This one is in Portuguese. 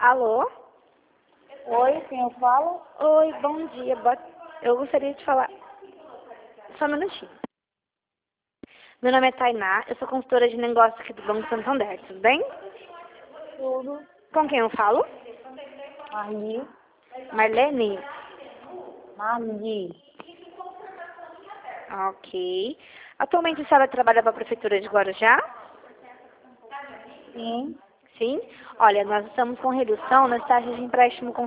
Alô? Oi, quem eu falo? Oi, bom dia. Eu gostaria de falar... Só um minutinho. Meu nome é Tainá, eu sou consultora de negócios aqui do Banco Santander, tudo bem? Tudo. Com quem eu falo? Marli. Marlene? Marli. Ok. Atualmente a senhora trabalha para a Prefeitura de Guarujá? Sim. Sim? Olha, nós estamos com redução nas taxas de empréstimo com